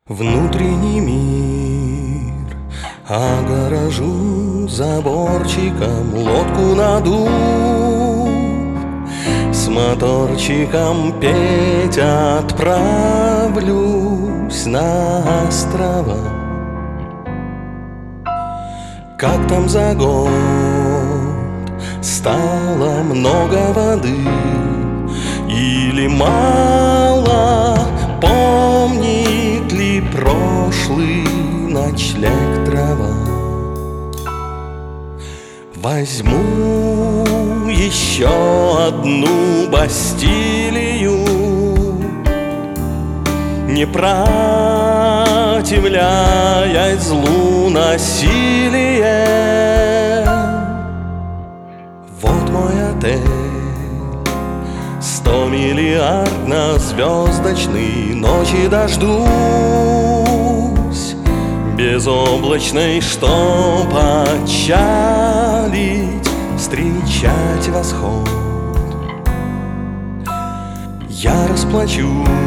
Внутренний мир огорожу заборчиком, лодку надув, с моторчиком петь отправлюсь на острова. Как там за год стало много воды или мало? Помнит ли прошлый ночлег трава? Возьму еще одну Бастилию, не противляясь злу насилия. Вот мой отель, 100-миллиардно-звездочный, ночи дождусь безоблачной, чтоб отчалить, встречать восход. Я расплачусь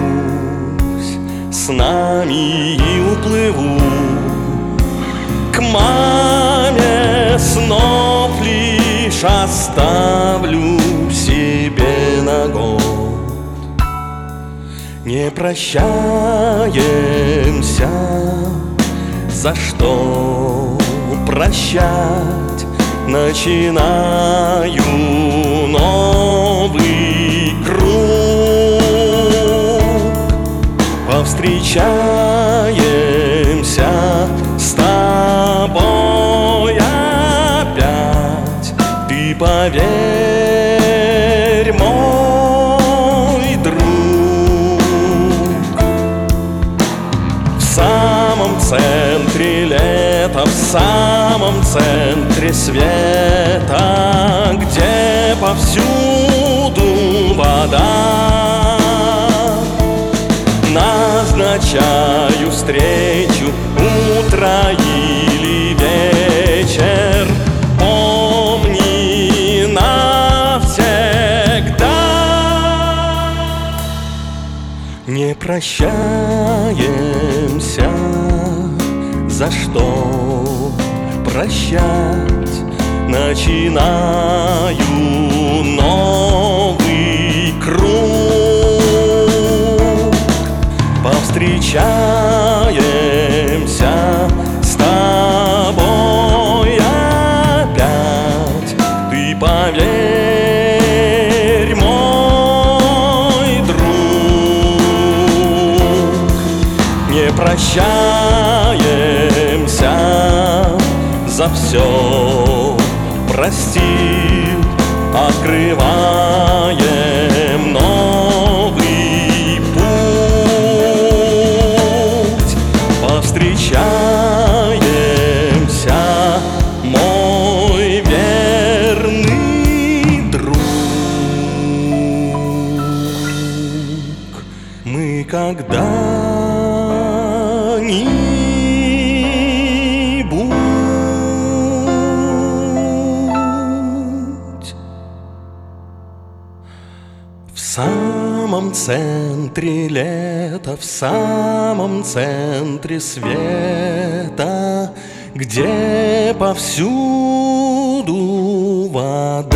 с нами и уплыву к маме, снов лишь оставлю себе на год. Не прощаемся, за что прощать? Начинаю новый круг. Повстречаемся с тобой опять. Ты поверь, мой друг, в самом центре лета, в самом центре света, где повсюду вода, назначаю встречу, утро или вечер. Помни навсегда. Не прощаемся, за что прощать? Начинаю новый круг. Повстречаемся с тобой опять. Ты поверь, мой друг, не прощаемся, за все простил, открываем новый путь. Повстречаемся, мой верный друг. Мы когда-нибудь в самом центре лета, в самом центре света, где повсюду вода,